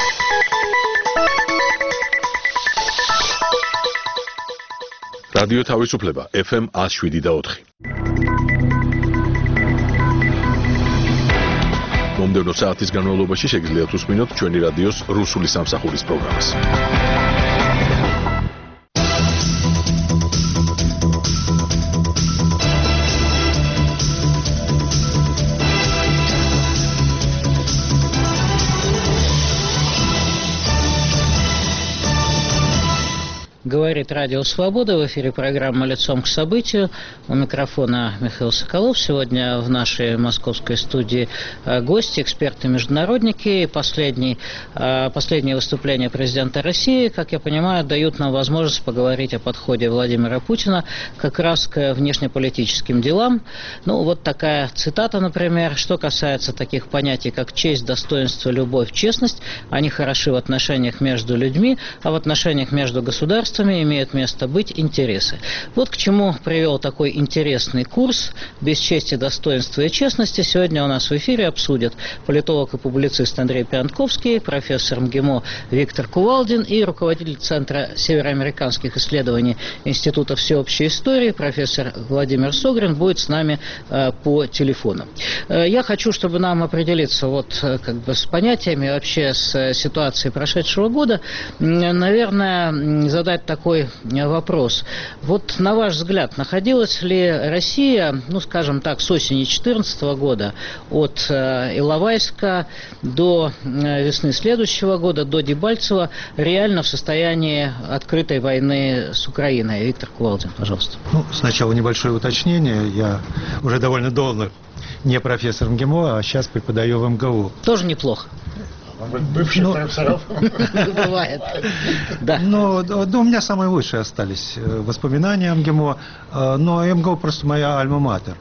რადიო თავისუფლება FM 107.4. მომდევნო საათის განმავლობაში შეგიძლიათ უსმინოთ ჩვენი რადიოს რუსული სამსახურის პროგრამას. Говорит Радио Свобода, в эфире программа «Лицом к событию». У микрофона Михаил Соколов. Сегодня в нашей московской студии гости, эксперты-международники. Последнее выступление президента России, как я понимаю, дают нам возможность поговорить о подходе Владимира Путина как раз к внешнеполитическим делам. Ну, вот такая цитата, например. Что касается таких понятий, как честь, достоинство, любовь, честность, они хороши в отношениях между людьми, а в отношениях между государствами имеют место быть интересы. Вот к чему привел такой интересный курс «Без чести, достоинства и честности». Сегодня у нас в эфире обсудят политолог и публицист Андрей Пиантковский, профессор МГИМО Виктор Кувалдин и руководитель Центра североамериканских исследований Института всеобщей истории профессор Владимир Согрин будет с нами по телефону. Я хочу, чтобы нам определиться с понятиями, вообще с ситуацией прошедшего года, наверное, задать такой вопрос. Вот на ваш взгляд, находилась ли Россия, скажем так, с осени 2014 года, от Иловайска до весны следующего года, до Дебальцева, реально в состоянии открытой войны с Украиной? Виктор Кувалдин, пожалуйста. Сначала небольшое уточнение. Я уже довольно долго не профессор МГИМО, а сейчас преподаю в МГУ. Тоже неплохо. Бывших профессоров. Бывает. Да. У меня самые лучшие остались воспоминания о МГИМО, но МГУ просто моя альма-матер.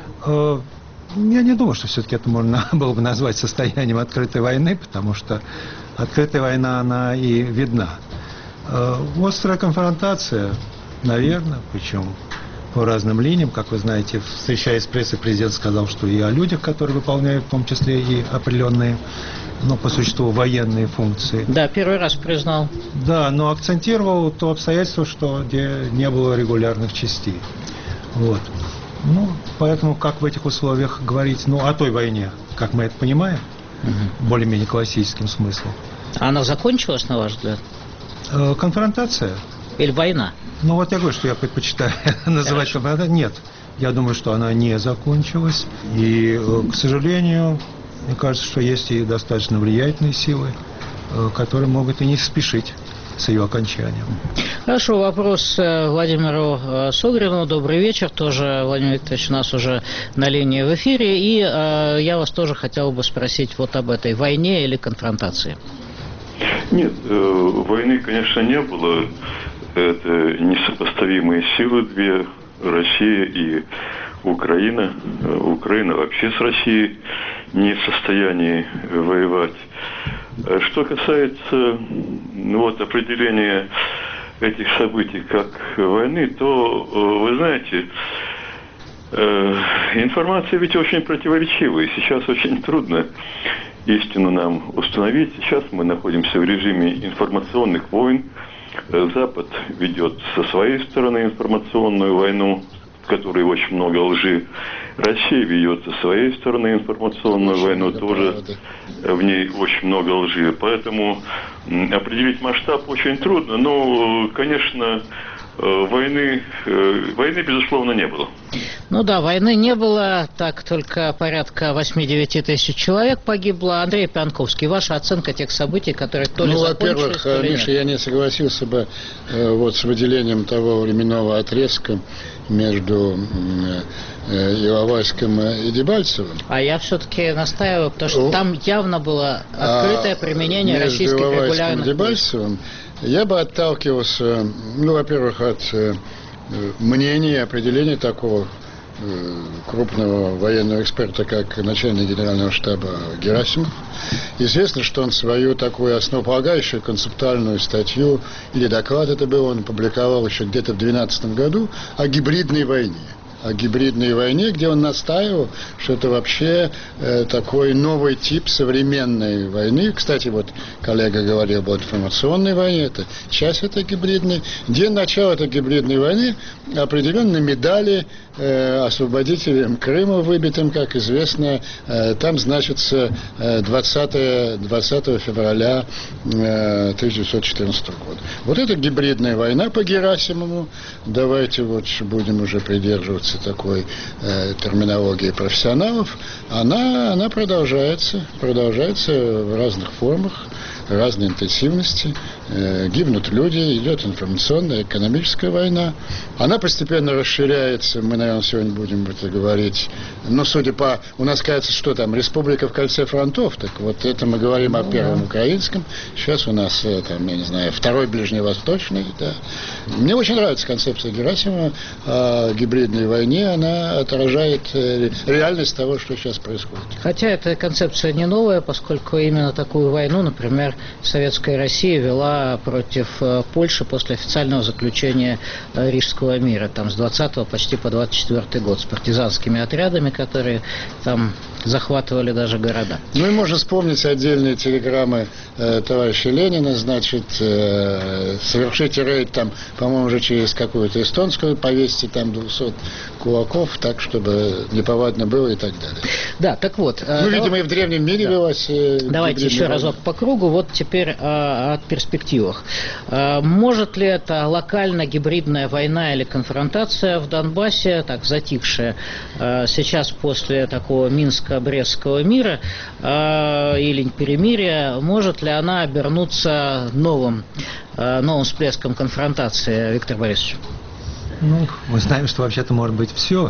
Я не думаю, что все-таки это можно было бы назвать состоянием открытой войны, потому что открытая война, она и видна. Острая конфронтация, наверное, причем по разным линиям, как вы знаете, встречаясь с прессой, президент сказал, что и о людях, которые выполняют в том числе и определенные, по существу военные функции. Да, первый раз признал. Да, но акцентировал то обстоятельство, что где не было регулярных частей. Поэтому как в этих условиях говорить, о той войне, как мы это понимаем, более-менее классическим смыслом. Она закончилась, на ваш взгляд? Конфронтация. Или война? Я говорю, что я предпочитаю называть конфронтацией. Нет, я думаю, что она не закончилась. И, к сожалению, мне кажется, что есть и достаточно влиятельные силы, которые могут и не спешить с ее окончанием. Хорошо, вопрос Владимиру Согрину. Добрый вечер. Тоже, Владимир Викторович, у нас уже на линии в эфире. И я вас тоже хотел бы спросить об этой войне или конфронтации. Нет, войны, конечно, не было. Это несопоставимые силы две, Россия и Украина. Украина вообще с Россией не в состоянии воевать. Что касается определения этих событий как войны, то, вы знаете, информация ведь очень противоречивая. Сейчас очень трудно истину нам установить. Сейчас мы находимся в режиме информационных войн. Запад ведет со своей стороны информационную войну, в которой очень много лжи. Россия ведет со своей стороны информационную войну, тоже в ней очень много лжи. Поэтому определить масштаб очень трудно. Но, конечно, войны, безусловно, не было. Войны не было, так только порядка 8-9 тысяч человек погибло. Андрей Пиантковский, ваша оценка тех событий, которые то ли закончились, во-первых, Миша, я не согласился бы с выделением того временного отрезка между Иловайском и Дебальцевым. А я все-таки настаиваю, потому что там явно было открытое применение российских регулярных между Иловайском и Дебальцевым я бы отталкивался, во-первых, от мнения и определения такого крупного военного эксперта, как начальник генерального штаба Герасимов. Известно, что он свою такую основополагающую концептуальную статью или доклад, это был, он публиковал еще где-то в 2012 году о гибридной войне. о гибридной войне, где он настаивал, что это вообще такой новый тип современной войны. Кстати, вот коллега говорил об информационной войне, это часть этой гибридной. День начала этой гибридной войны определенно медали освободителям Крыма, выбитым, как известно, там значится 20 февраля 1914 года. Вот эта гибридная война по Герасимову, давайте вот будем уже придерживаться такой терминологии профессионалов, она продолжается в разных формах, разной интенсивности, гибнут люди, идет информационная, экономическая война. Она постепенно расширяется, мы, наверное, сегодня будем это говорить, но судя по... У нас, кажется, что там, республика в кольце фронтов, так вот это мы говорим о первом украинском, сейчас у нас, там, я не знаю, второй ближневосточный, да. Мне очень нравится концепция Герасимова о гибридной войне, она отражает реальность того, что сейчас происходит. Хотя эта концепция не новая, поскольку именно такую войну, например, Советская Россия вела против Польши после официального заключения Рижского мира, там с 20 почти по 24 год, с партизанскими отрядами, которые там захватывали даже города. Ну и можно вспомнить отдельные телеграммы товарища Ленина, значит, совершите рейд там, по-моему, уже через какую-то эстонскую, повесьте там 200 кулаков, так, чтобы неповадно было и так далее. Да, так вот. Ну, видимо, и в древнем мире велась... Давайте еще разок по кругу. Вот теперь о перспективах. Может ли это локально-гибридная война или конфронтация в Донбассе, так затихшая сейчас после такого Минско-Брестского мира или перемирия, может ли она обернуться новым всплеском конфронтации, Виктор Борисович? Ну, мы знаем, что вообще-то может быть все.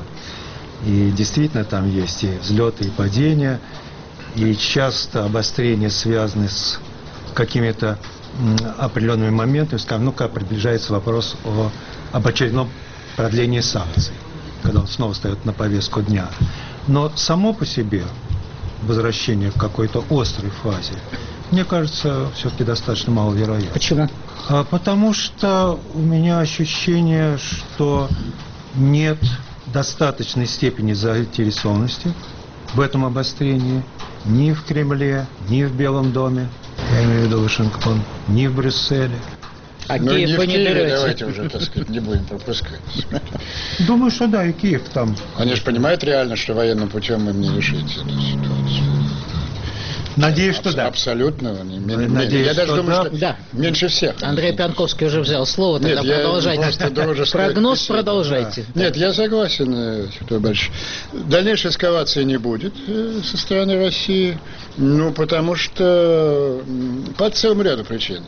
И действительно там есть и взлеты, и падения, и часто обострения связаны с какими-то определенными моментами, скажем, как приближается вопрос об очередном продлении санкций, когда он снова встает на повестку дня. Но само по себе возвращение к какой-то острой фазе, мне кажется, все-таки достаточно маловероятно. Почему? Потому что у меня ощущение, что нет достаточной степени заинтересованности в этом обострении ни в Кремле, ни в Белом доме, я имею в виду Вашингтон, ни в Брюсселе. А Киев вы не берете? Давайте уже, так сказать, не будем пропускать. Думаю, что да, и Киев там. Они же понимают реально, что военным путем им не решить эту ситуацию. Надеюсь, что да. Абсолютно. Надеюсь, я даже что думаю, да. что Да. меньше всех. Андрей Пьянковский уже взял слово, тогда Нет, продолжайте. Прогноз продолжайте. Да. Нет, я согласен, Виктор Борисович. Дальнейшей эскалации не будет со стороны России, потому что по целому ряду причин.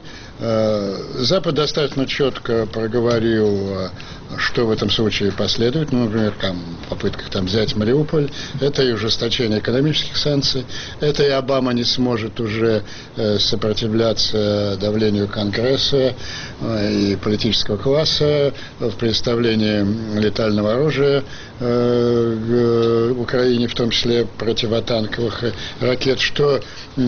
Запад достаточно четко проговорил, что в этом случае последует. Например, в попытках взять Мариуполь. Это и ужесточение экономических санкций. Это и Обама не сможет уже сопротивляться давлению Конгресса и политического класса в предоставлении летального оружия в Украине, в том числе противотанковых ракет, что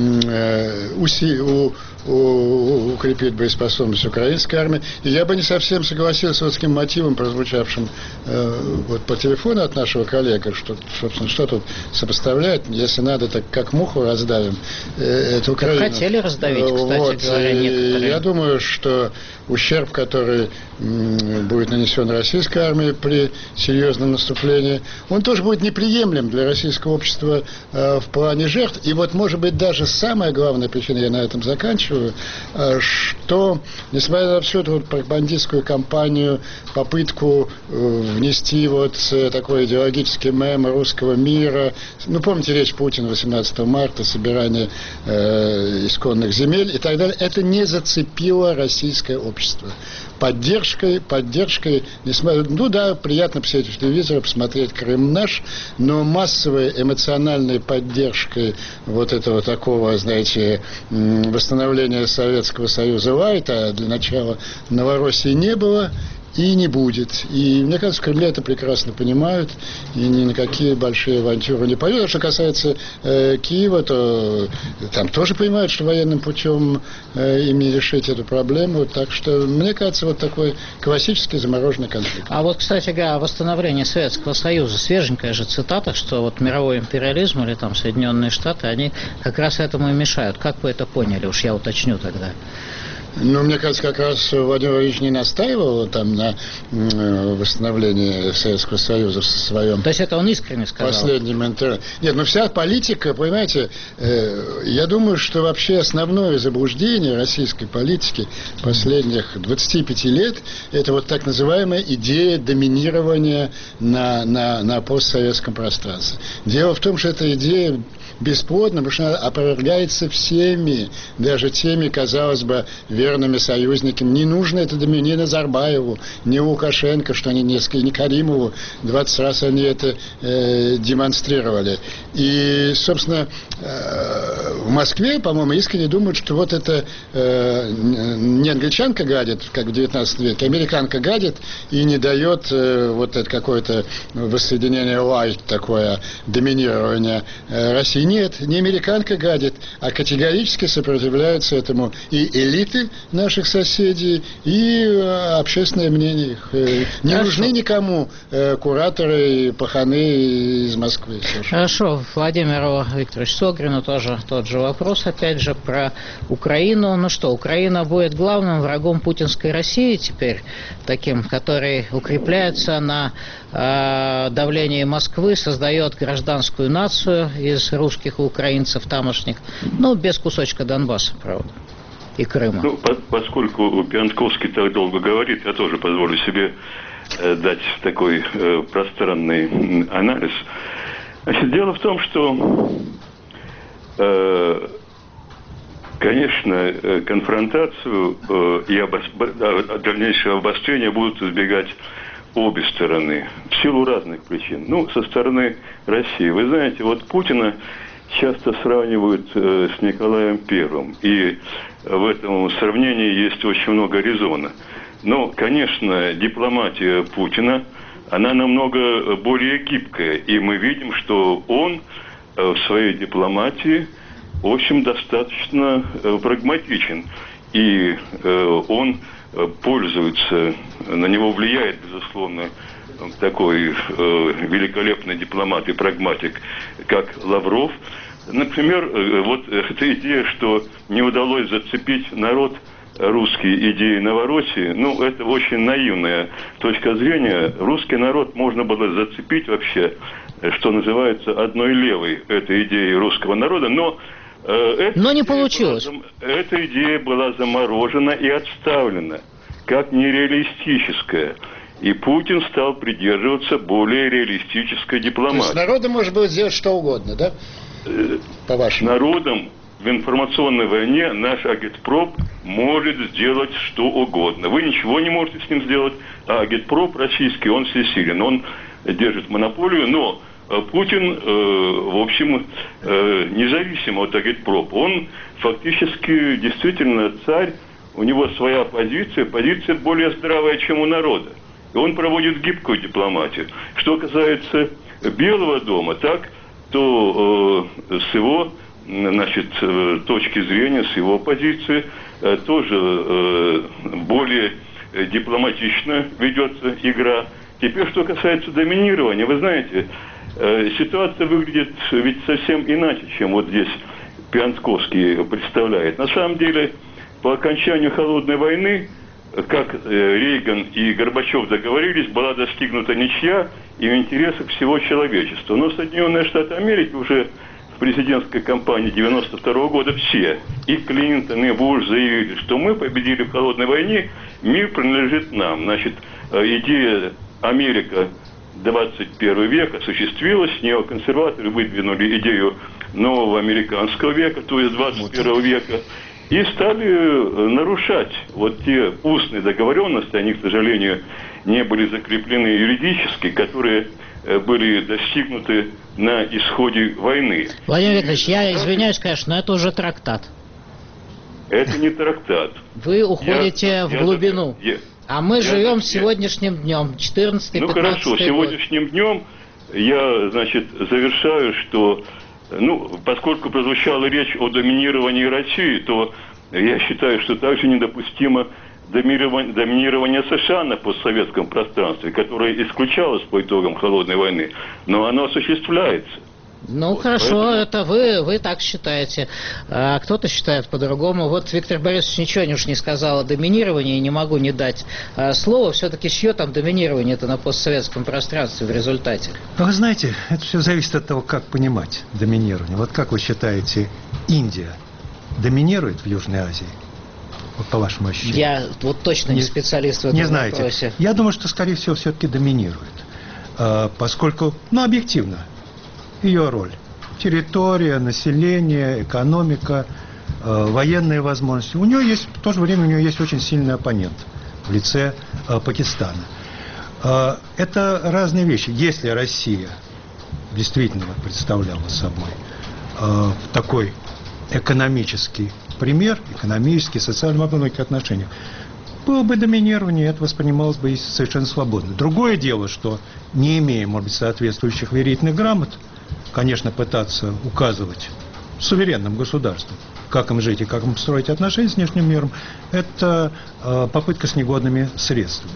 укрепит боеспособность украинской армии. И я бы не совсем согласился с таким мотивом, прозвучавшим по телефону от нашего коллеги, что, собственно, что тут сопоставлять, если надо, так как муху раздавим эту Украину. Хотели раздавить, кстати говоря, некоторые. Я думаю, что ущерб, который будет нанесен российской армии при серьезном наступлении, он тоже будет неприемлем для российского общества в плане жертв. И вот, может быть, даже самая главная причина, я на этом заканчиваю, что, несмотря на всю эту пропагандистскую кампанию, попытку внести такой идеологический мем русского мира, помните речь Путина 18 марта, собирание исконных земель и так далее, это не зацепило российское общество. Поддержкой, несмотря, приятно посмотреть в телевизоре, посмотреть «Крым наш», но массовой эмоциональной поддержкой этого такого, знаете, восстановления Советского Союза лайта, для начала Новороссии не было. и не будет. И мне кажется, в Кремле это прекрасно понимают, и ни на какие большие авантюры не пойдут. А что касается Киева, то там тоже понимают, что военным путем им не решить эту проблему. Так что, мне кажется, вот такой классический замороженный конфликт. А вот, кстати говоря, о восстановлении Советского Союза. Свеженькая же цитата, что вот мировой империализм или там Соединенные Штаты, они как раз этому и мешают. Как вы это поняли? Уж я уточню тогда. Ну, мне кажется, как раз Владимир Владимирович не настаивал там на восстановлении Советского Союза в своем... То есть это он искренне сказал? Последнем интервью. Нет, ну вся политика, понимаете, я думаю, что вообще основное заблуждение российской политики последних 25 лет это вот так называемая идея доминирования на постсоветском пространстве. Дело в том, что эта идея бесплодно, потому что она опровергается всеми, даже теми, казалось бы, верными союзниками. Не нужно это ни Назарбаеву, ни Лукашенко, что они несколько, ни Каримову, 20 раз они это демонстрировали. И, собственно, в Москве, по-моему, искренне думают, что вот это не англичанка гадит, как в 19 веке, американка гадит и не дает вот это какое-то воссоединение лайт, такое доминирование России. Нет, не американка гадит, а категорически сопротивляются этому и элиты наших соседей, и общественное мнение их. Не нужны никому кураторы и паханы из Москвы. Хорошо. Владимиру Викторовичу Согрину тоже тот же вопрос, опять же, про Украину. Ну что, Украина будет главным врагом путинской России теперь, таким, который укрепляется на давлении Москвы, создает гражданскую нацию из русских и украинцев тамошних, ну, без кусочка Донбасса, правда, и Крыма. Ну, поскольку Пиантковский так долго говорит, я тоже позволю себе дать такой пространный анализ. Значит, дело в том, что, конечно, конфронтацию и дальнейшее обострение будут избегать обе стороны, в силу разных причин. Ну, со стороны России. Вы знаете, вот Путина часто сравнивают с Николаем Первым. И в этом сравнении есть очень много резона. Но, конечно, дипломатия Путина, она намного более гибкая. И мы видим, что он в своей дипломатии, в общем, достаточно прагматичен. И он пользуется, на него влияет, безусловно, такой великолепный дипломат и прагматик, как Лавров. Например, вот эта идея, что не удалось зацепить народ русский идеей Новороссии, ну, это очень наивная точка зрения. Русский народ можно было зацепить вообще, что называется, одной левой этой идеей русского народа, но не получилось. Эта идея была заморожена и отставлена как нереалистическая. И Путин стал придерживаться более реалистической дипломатии. То есть народом может было сделать что угодно, да? По-вашему. Народом в информационной войне наш агитпроп может сделать что угодно. Вы ничего не можете с ним сделать, а агитпроп российский, он всесилен. Он держит монополию, но Путин, в общем, независимо от агитпроп. Он фактически действительно царь, у него своя позиция более здравая, чем у народа. И он проводит гибкую дипломатию. Что касается Белого дома, то с его, значит, точки зрения, с его позиции, тоже более дипломатично ведется игра. Теперь, что касается доминирования, вы знаете, ситуация выглядит ведь совсем иначе, чем вот здесь Пиантковский представляет. На самом деле, по окончанию Холодной войны, как Рейган и Горбачев договорились, была достигнута ничья и в интересах всего человечества. Но Соединенные Штаты Америки уже в президентской кампании 92 года все, и Клинтон, и Буш заявили, что мы победили в Холодной войне, мир принадлежит нам. Значит, идея Америка 21 век осуществилась, неоконсерваторы выдвинули идею нового американского века, то есть 21 века, и стали нарушать вот те устные договоренности, они, к сожалению, не были закреплены юридически, которые были достигнуты на исходе войны. Владимир Викторович, я извиняюсь, конечно, но это уже трактат. Это не трактат. Вы уходите в глубину. А мы живем сегодняшним днем, 14-15 Ну хорошо, год. сегодняшним днем я, значит, завершаю, что, поскольку прозвучала речь о доминировании России, то я считаю, что также недопустимо доминирование США на постсоветском пространстве, которое исключалось по итогам Холодной войны, но оно осуществляется. Ну, хорошо, это вы так считаете. А кто-то считает по-другому. Вот Виктор Борисович ничего уж не сказал о доминировании, не могу не дать слова. Все-таки чье там доминирование-то на постсоветском пространстве в результате? Вы знаете, это все зависит от того, как понимать доминирование. Вот как вы считаете, Индия доминирует в Южной Азии? Вот по вашему ощущению. Я вот точно не специалист в этом знаете. вопросе. Я думаю, что, скорее всего, все-таки доминирует. Поскольку, объективно, ее роль. Территория, население, экономика, военные возможности. У нее есть, в то же время, у нее есть очень сильный оппонент в лице Пакистана. Это разные вещи. Если Россия действительно представляла собой такой экономический пример, экономический, социальный, во многих отношениях, было бы доминирование, это воспринималось бы совершенно свободно. Другое дело, что не имея, может быть, соответствующих верительных грамот, конечно, пытаться указывать суверенным государствам, как им жить и как им строить отношения с внешним миром, это попытка с негодными средствами.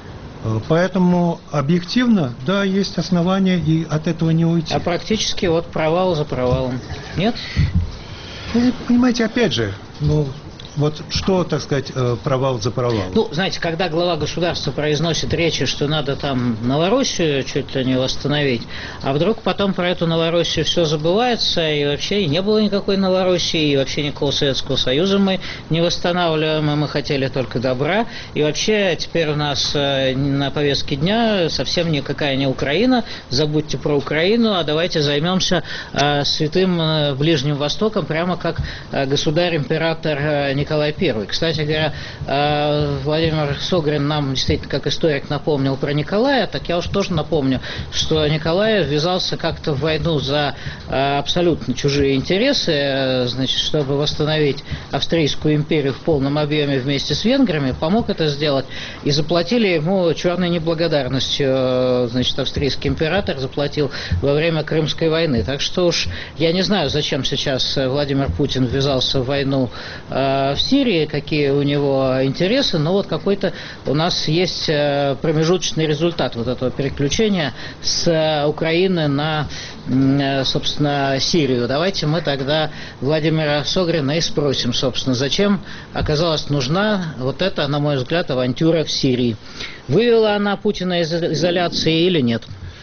Поэтому объективно, да, есть основания и от этого не уйти. А практически вот провал за провалом. Нет? Вы понимаете, опять же, вот что, так сказать, провал за провалом? Знаете, когда глава государства произносит речи, что надо там Новороссию чуть ли не восстановить, а вдруг потом про эту Новороссию все забывается, и вообще не было никакой Новороссии, и вообще никакого Советского Союза мы не восстанавливаем, и мы хотели только добра, и вообще теперь у нас на повестке дня совсем никакая не Украина, забудьте про Украину, а давайте займемся святым Ближним Востоком, прямо как государь-император Николай I. Кстати говоря, Владимир Согрин нам действительно как историк напомнил про Николая, так я уж тоже напомню, что Николай ввязался как-то в войну за абсолютно чужие интересы, значит, чтобы восстановить Австрийскую империю в полном объеме вместе с венграми, помог это сделать, и заплатили ему черной неблагодарностью, значит, австрийский император заплатил во время Крымской войны. Так что уж я не знаю, зачем сейчас Владимир Путин ввязался в войну в Сирии, какие у него интересы, но вот какой-то у нас есть промежуточный результат вот этого переключения с Украины на, собственно, Сирию. Давайте мы тогда Владимира Согрина и спросим, собственно, зачем оказалась нужна вот эта, на мой взгляд, авантюра в Сирии. Вывела она Путина из изоляции или нет?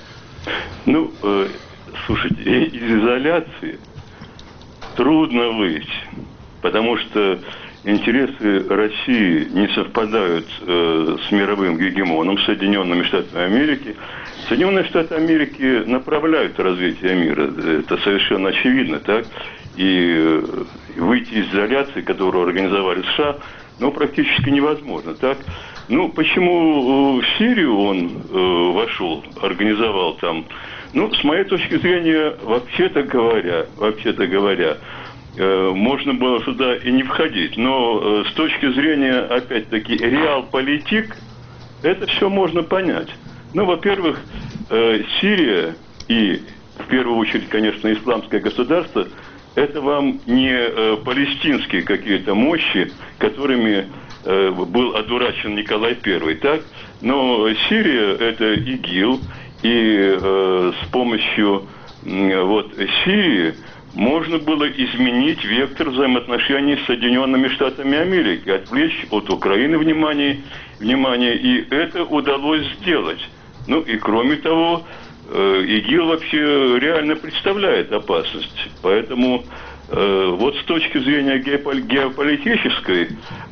Слушайте, из изоляции трудно выйти, потому что интересы России не совпадают с мировым гегемоном, Соединенными Штатами Америки. Соединенные Штаты Америки направляют развитие мира, это совершенно очевидно, так? И выйти из изоляции, которую организовали США, практически невозможно, так? Почему в Сирию он вошел, организовал там? С моей точки зрения, вообще-то говоря, можно было сюда и не входить. Но с точки зрения, опять-таки, реалполитик, это все можно понять. Во-первых, Сирия и, в первую очередь, конечно, исламское государство, это вам не палестинские какие-то мощи, которыми был одурачен Николай I, так? Но Сирия – это ИГИЛ, и с помощью Сирии можно было изменить вектор взаимоотношений с Соединенными Штатами Америки, отвлечь от Украины внимание, и это удалось сделать. И кроме того, ИГИЛ вообще реально представляет опасность. Поэтому с точки зрения геополитической,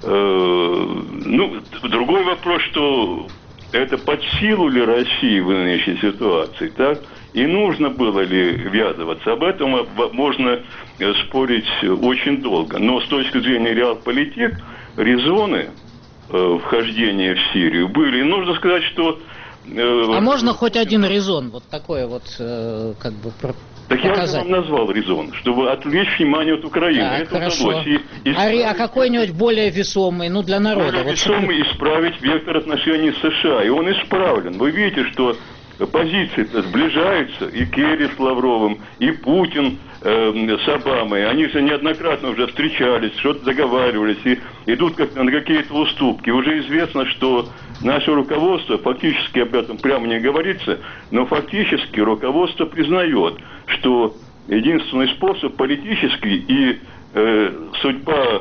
другой вопрос, что это под силу ли России в нынешней ситуации, так? И нужно было ли ввязываться? Об этом можно спорить очень долго. Но с точки зрения реалполитик, резоны вхождения в Сирию были. И нужно сказать, что А можно хоть один резон, вот такой вот, как бы, так показать? я же вам назвал резон, чтобы отвлечь внимание от Украины. Так, это хорошо. удалось. А какой-нибудь более весомый, ну, для народа? Более вот весомый исправить вектор отношений с США, и он исправлен. Вы видите, что позиции-то сближаются, и Керри с Лавровым, и Путин с Обамой. Они же неоднократно уже встречались, что-то договаривались, и идут как на какие-то уступки. Уже известно, что наше руководство, фактически об этом прямо не говорится, но фактически руководство признает, что единственный способ политический и судьба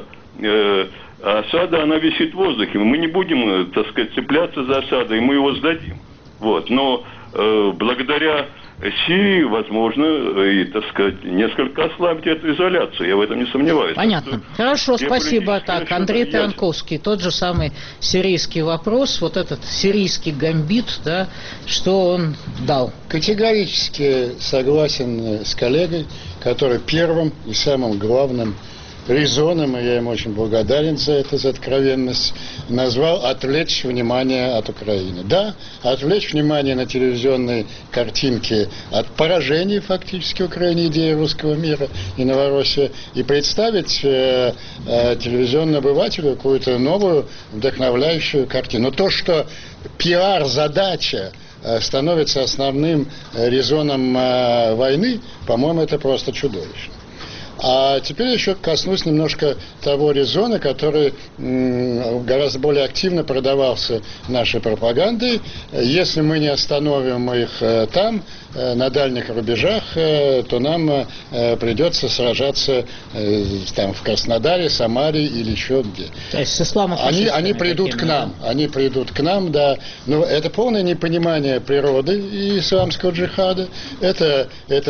Асада, она висит в воздухе. Мы не будем, так сказать, цепляться за Асада, и мы его сдадим. Вот. Но благодаря Сирии, возможно, и, так сказать, несколько ослабить эту изоляцию. Я в этом не сомневаюсь. Понятно. Хорошо, спасибо. Так, Андрей Трианковский, тот же самый сирийский вопрос, вот этот сирийский гамбит, да, что он дал? Категорически согласен с коллегой, который первым и самым главным резоном, и я им очень благодарен за это, за откровенность, назвал «отвлечь внимание от Украины». Да, отвлечь внимание на телевизионные картинки от поражений фактически Украины, идеи русского мира и Новороссии, и представить телевизионному обывателю какую-то новую вдохновляющую картину. Но то, что пиар-задача становится основным резоном войны, по-моему, это просто чудовищно. А теперь еще коснусь немножко того резона, который гораздо более активно продавался нашей пропагандой. Если мы не остановим их там, на дальних рубежах, то нам придется сражаться там в Краснодаре, Самаре или еще где. То есть с исламофашистами они придут к нам, они придут к нам, да. Но это полное непонимание природы и исламского джихада. Это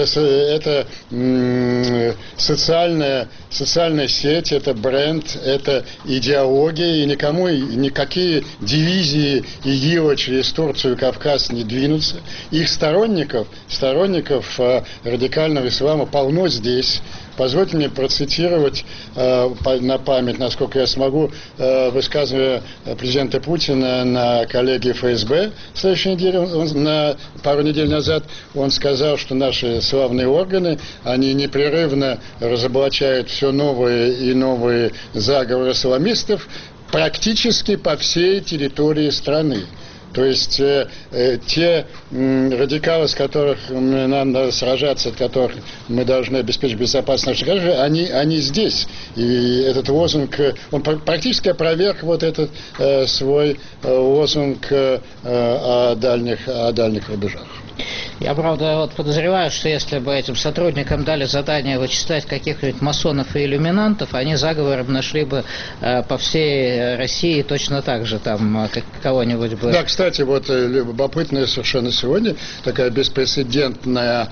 социальная сеть, это бренд, это идеология, и никакие дивизии ИГИЛа через Турцию и Кавказ не двинутся. Их сторонников радикального ислама полно здесь. Позвольте мне процитировать на память, насколько я смогу, высказывание президента Путина на коллегии ФСБ в следующей неделе. Пару недель назад он сказал, что наши славные органы, они непрерывно разоблачают все новые и новые заговоры исламистов практически по всей территории страны. То есть те радикалы, с которых нам надо сражаться, от которых мы должны обеспечить безопасность нашей граждан, они здесь. И этот лозунг, он практически опроверг вот этот свой лозунг о дальних рубежах. Я, правда, вот подозреваю, что если бы этим сотрудникам дали задание вычислять каких-нибудь масонов и иллюминантов, они заговором нашли бы по всей России точно так же, там, кого-нибудь бы... Да, кстати, вот любопытная совершенно сегодня такая беспрецедентная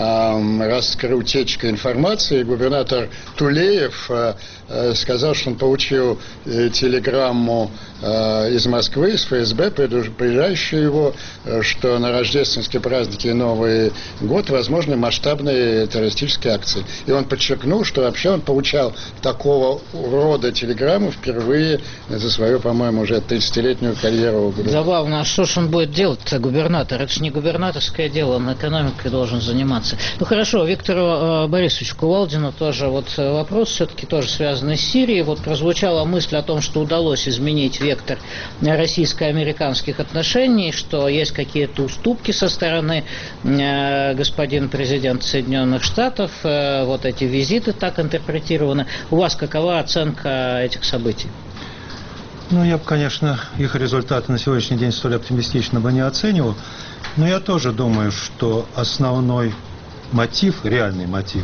утечка информации. Губернатор Тулеев сказал, что он получил телеграмму из Москвы, из ФСБ, предупреждающую его, что на рождественские праздники и Новый год возможны масштабные террористические акции. И он подчеркнул, что вообще он получал такого рода телеграмму впервые за свою, по-моему, уже 30-летнюю карьеру. Забавно, а что ж он будет делать-то, губернатор? Это же не губернаторское дело, он экономикой должен заниматься. Ну хорошо, Виктору Борисовичу Кувалдину тоже вот вопрос, все-таки тоже связанный с Сирией. Вот прозвучала мысль о том, что удалось изменить вектор российско-американских отношений, что есть какие-то уступки со стороны господина президента Соединенных Штатов, вот эти визиты так интерпретированы. У вас какова оценка этих событий? Ну, я бы, конечно, их результаты на сегодняшний день столь оптимистично бы не оценивал, но я тоже думаю, что основной мотив, реальный мотив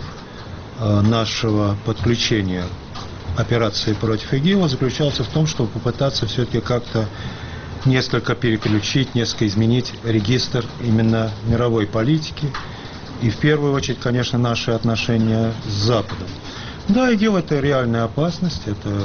нашего подключения к операции против ИГИЛа заключался в том, чтобы попытаться все-таки как-то несколько переключить, несколько изменить регистр именно мировой политики и в первую очередь, конечно, наши отношения с Западом. Да, ИГИЛ – это реальная опасность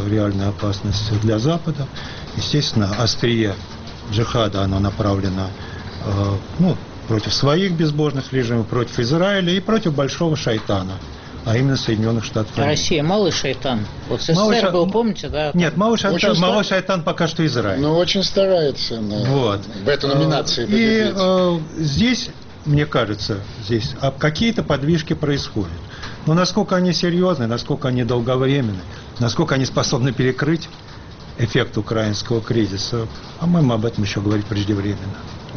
для Запада. Естественно, острие джихада, оно направлено против своих безбожных режимов, против Израиля и против большого шайтана, а именно Соединенных Штатов Америки. Россия малый шайтан. Вот СССР был, помните, да? Нет, малый шайтан пока что Израиль. Но очень старается в этой номинации победить. И здесь, мне кажется, какие-то подвижки происходят. Но насколько они серьезны, насколько они долговременны, насколько они способны перекрыть эффект украинского кризиса, по-моему, об этом еще говорить преждевременно.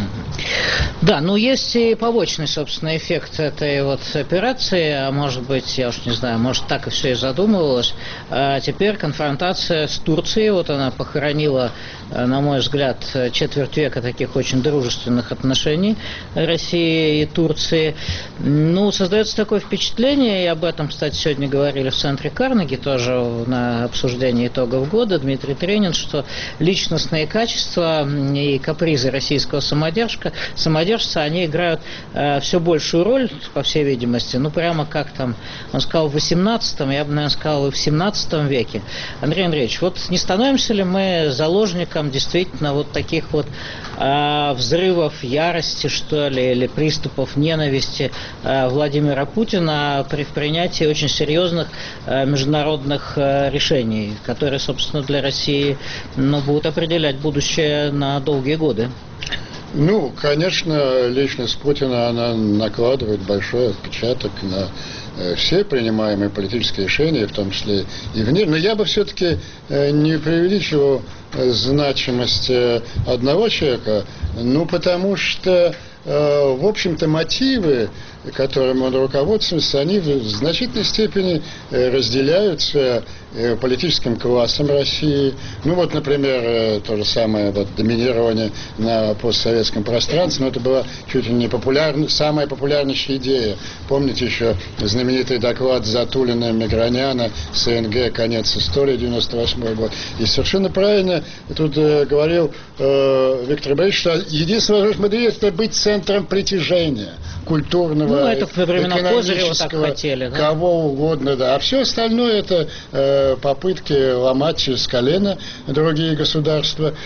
Да, ну есть и побочный, собственно, эффект этой вот операции, а может быть, я уж не знаю, может так и все и задумывалось. А теперь конфронтация с Турцией, вот она похоронила, на мой взгляд, четверть века таких очень дружественных отношений России и Турции. Ну, создается такое впечатление, и об этом, кстати, сегодня говорили в центре Карнеги, тоже на обсуждении итогов года, Дмитрий Тренин, что личностные качества и капризы российского самодержца, они играют все большую роль, по всей видимости, ну, прямо как там, он сказал, в 18-м, я бы, наверное, сказал, и в 17 веке. Андрей Андреевич, вот не становимся ли мы заложником действительно вот таких вот взрывов ярости, что ли, или приступов ненависти Владимира Путина при принятии очень серьезных международных решений, которые, собственно, для России, будут определять будущее на долгие годы? Ну, конечно, личность Путина, она накладывает большой отпечаток на все принимаемые политические решения, в том числе и вне. Но я бы все-таки не преувеличивал значимость одного человека, потому что, в общем-то, мотивы, которыми он руководствуется, они в значительной степени разделяются политическим классом России. Ну вот, например, то же самое доминирование на постсоветском пространстве, но это была чуть ли не самая популярнейшая идея. Помните еще знаменитый доклад Затулина, Миграняна, СНГ, конец истории, 98 год. И совершенно правильно тут говорил Виктор Борисович, что единственная возможность модели — это быть центром притяжения культурного, это во времена Козырева так хотели, да? Кого угодно, да. А все остальное это попытки ломать через колено другие государства.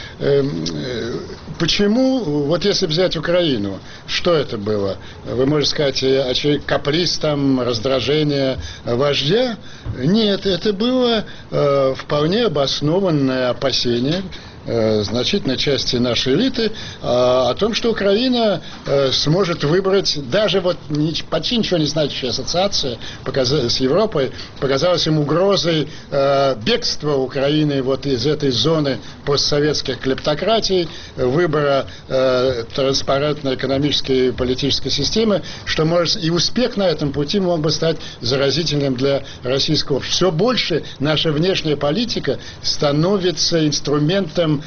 Почему, вот если взять Украину, что это было? Вы можете сказать, каприз, раздражение вождя? Нет, это было вполне обоснованное опасение значительной части нашей элиты о том, что Украина сможет выбрать, даже почти ничего не значащая ассоциация с Европой показалась им угрозой бегства Украины из этой зоны постсоветских клептократий, выбора транспарентной экономической и политической системы, что может и успех на этом пути мог бы стать заразительным для российского общества. Все больше наша внешняя политика становится инструментом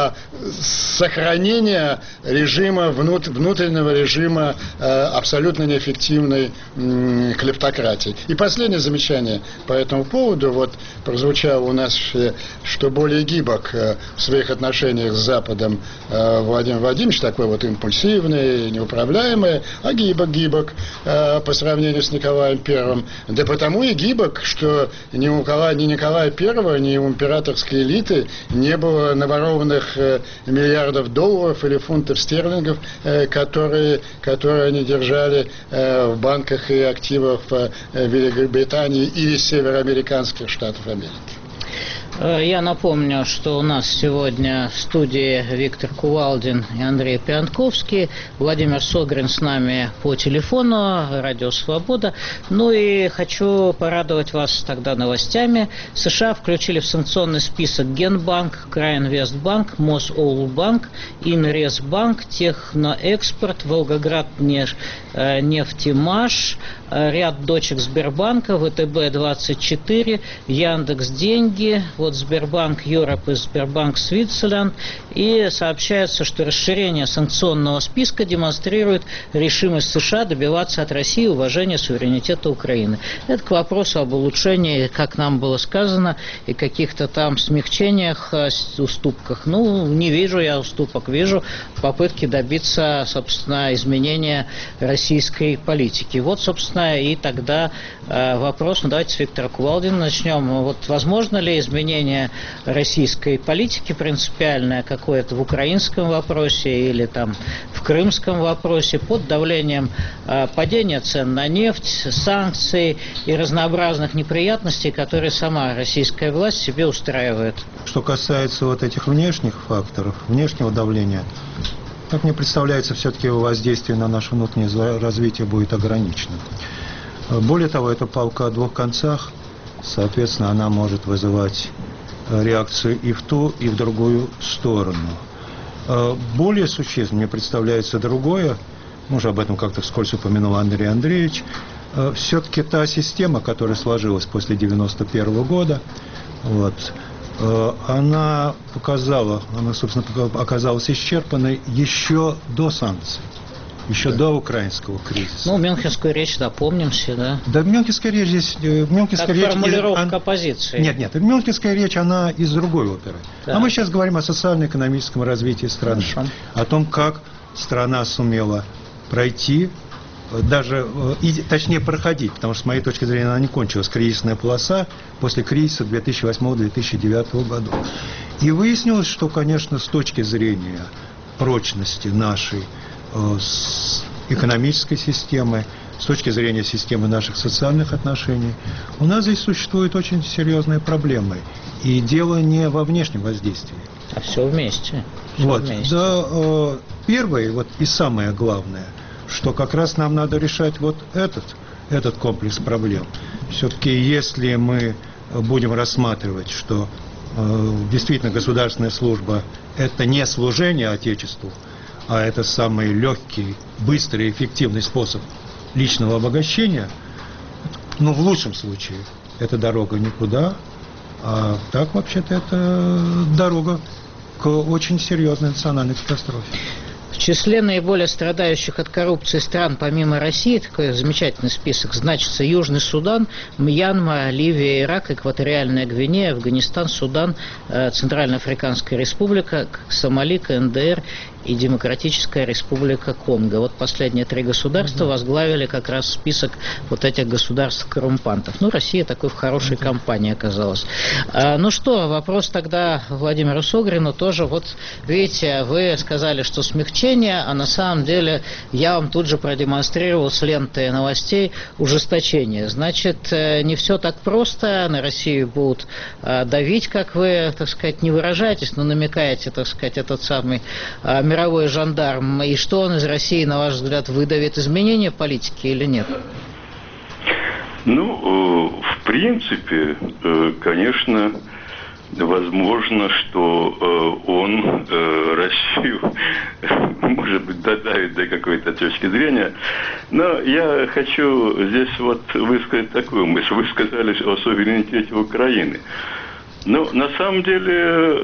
сохранения режима, внутреннего режима абсолютно неэффективной клептократии. И последнее замечание по этому поводу. Прозвучало у нас, что более гибок в своих отношениях с Западом Владимир Владимирович, такой импульсивный, неуправляемый, а гибок по сравнению с Николаем I. Да потому и гибок, что ни Николая I, ни у императорской элиты не было наворованных миллиардов долларов или фунтов стерлингов, которые они держали в банках и активах Великобритании или североамериканских штатов Америки. Я напомню, что у нас сегодня в студии Виктор Кувалдин и Андрей Пиантковский. Владимир Согрин с нами по телефону, Радио Свобода. Ну и хочу порадовать вас тогда новостями. США включили в санкционный список Генбанк, Краинвестбанк, Мособлбанк, Инресбанк, Техноэкспорт, Волгоград Нефтемаш, ряд дочек Сбербанка, ВТБ-24, Яндекс.Деньги, Сбербанк Европ и Сбербанк Свитцерленд. И сообщается, что расширение санкционного списка демонстрирует решимость США добиваться от России уважения суверенитета Украины. Это к вопросу об улучшении, как нам было сказано, и каких-то там смягчениях, уступках. Не вижу я уступок, вижу попытки добиться, собственно, изменения российской политики. Собственно, и тогда вопрос, давайте с Виктора Кувалдина начнем. Возможно ли изменение изменение российской политики принципиальное какое-то в украинском вопросе или там в крымском вопросе под давлением падения цен на нефть, санкций и разнообразных неприятностей, которые сама российская власть себе устраивает. Что касается вот этих внешних факторов, внешнего давления, как мне представляется, все-таки его воздействие на наше внутреннее развитие будет ограничено. Более того, эта палка о двух концах, соответственно, она может вызывать реакцию и в ту, и в другую сторону. Более существенно мне представляется другое, уже об этом как-то вскользь упомянул Андрей Андреевич, все-таки та система, которая сложилась после 1991 года, она собственно, оказалась исчерпанной еще до санкций, еще до украинского кризиса. Ну, Мюнхенскую речь, напомнимся, да? Да, Мюнхенская речь здесь... Как формулировка позиции. Нет, Мюнхенская речь, она из другой оперы. Да. А мы сейчас говорим о социально-экономическом развитии страны. Хорошо. О том, как страна сумела пройти, точнее проходить, потому что с моей точки зрения она не кончилась, кризисная полоса после кризиса 2008-2009 года. И выяснилось, что, конечно, с точки зрения прочности нашей экономической системы, с точки зрения системы наших социальных отношений, у нас здесь существуют очень серьезные проблемы. И дело не во внешнем воздействии. А все вместе. Да, первое, и самое главное, что как раз нам надо решать этот комплекс проблем. Все-таки если мы будем рассматривать, что действительно государственная служба – это не служение Отечеству, а это самый легкий, быстрый, эффективный способ личного обогащения, в лучшем случае это дорога никуда, а так вообще-то это дорога к очень серьезной национальной катастрофе. В числе наиболее страдающих от коррупции стран, помимо России, такой замечательный список, значится Южный Судан, Мьянма, Ливия, Ирак, Экваториальная Гвинея, Афганистан, Судан, Центральноафриканская Республика, Сомали, КНДР и Демократическая Республика Конго. Вот последние три государства возглавили как раз список вот этих государств-коррумпантов. Россия такой в хорошей компании оказалась. Вопрос тогда Владимиру Согрину тоже. Видите, вы сказали, что смягчение, а на самом деле я вам тут же продемонстрировал с ленты новостей ужесточение. Значит, не все так просто, на Россию будут давить, как вы, не выражаетесь, но намекаете, этот самый мировой жандарм, и что он из России, на ваш взгляд, выдавит? Изменение политики или нет? В принципе, конечно, возможно, что он Россию, может быть, додавит до какой-то точки зрения. Но я хочу здесь высказать такую мысль. Вы сказали о суверенитете Украины. На самом деле,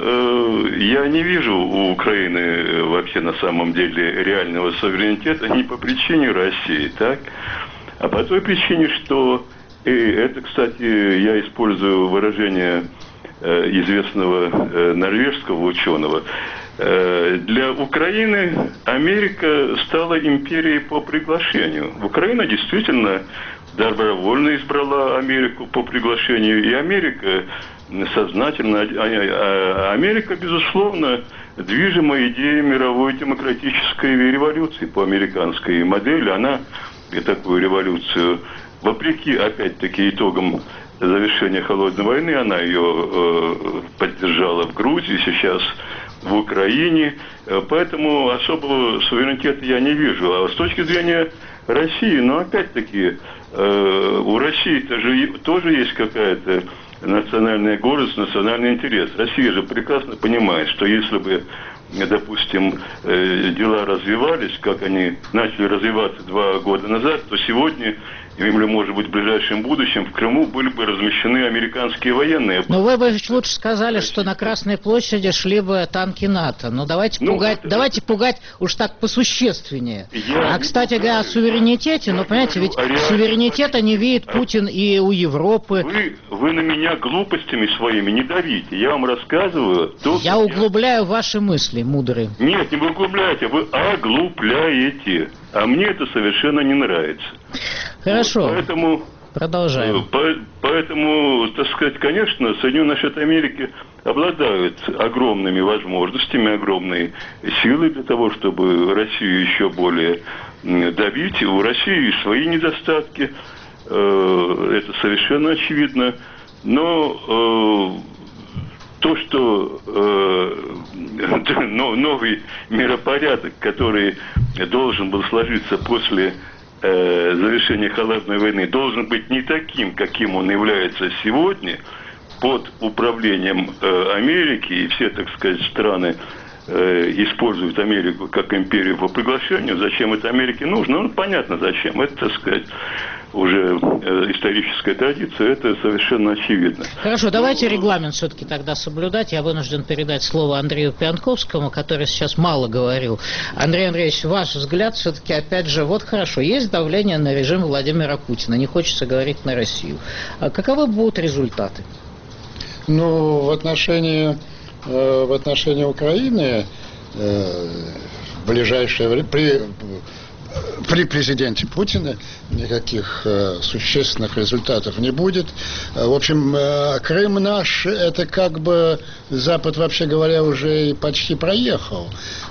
я не вижу у Украины вообще на самом деле реального суверенитета не по причине России, так? А по той причине, что, и это, кстати, я использую выражение известного норвежского ученого, для Украины Америка стала империей по приглашению. Украина действительно добровольно избрала Америку по приглашению, и Америка сознательно, Америка, безусловно, движима идеей мировой демократической революции по американской модели. Она такую революцию, вопреки, опять-таки, итогам завершения холодной войны, она ее поддержала в Грузии, сейчас в Украине. Поэтому особого суверенитета я не вижу. А с точки зрения России, опять-таки, у России тоже есть какая-то национальная гордость, национальный интерес. Россия же прекрасно понимает, что если бы, допустим, дела развивались, как они начали развиваться 2 года назад, то сегодня, или, может быть, в ближайшем будущем в Крыму были бы размещены американские военные. Но вы бы лучше сказали, что на Красной площади шли бы танки НАТО. Давайте пугать уж так посущественнее. Кстати говоря, о суверенитете, понимаете, ведь суверенитета не видит Путин и у Европы. Вы на меня глупостями своими не давите. Я вам рассказываю то, Я углубляю ваши мысли, мудрые. Нет, не вы углубляете, вы оглупляете. А мне это совершенно не нравится. Хорошо. Поэтому Продолжаем. Поэтому, так сказать, конечно, Соединенные Штаты Америки обладают огромными возможностями, огромной силой для того, чтобы Россию еще более давить. У России свои недостатки, это совершенно очевидно. Но то, что новый миропорядок, который должен был сложиться после завершения холодной войны, должен быть не таким, каким он является сегодня, под управлением Америки, и все, так сказать, страны используют Америку как империю по приглашению. Зачем это Америке нужно? Ну, понятно, зачем. Это, так сказать, уже историческая традиция, это совершенно очевидно. Хорошо, давайте регламент все-таки тогда соблюдать. Я вынужден передать слово Андрею Пьянковскому, который сейчас мало говорил. Андрей Андреевич, ваш взгляд все-таки, опять же, вот хорошо, есть давление на режим Владимира Путина, не хочется говорить на Россию. А каковы будут результаты? Ну, в отношении Украины в ближайшее время, при президенте Путина никаких существенных результатов не будет. В общем, Крым наш, это как бы Запад, вообще говоря, уже и почти проехал.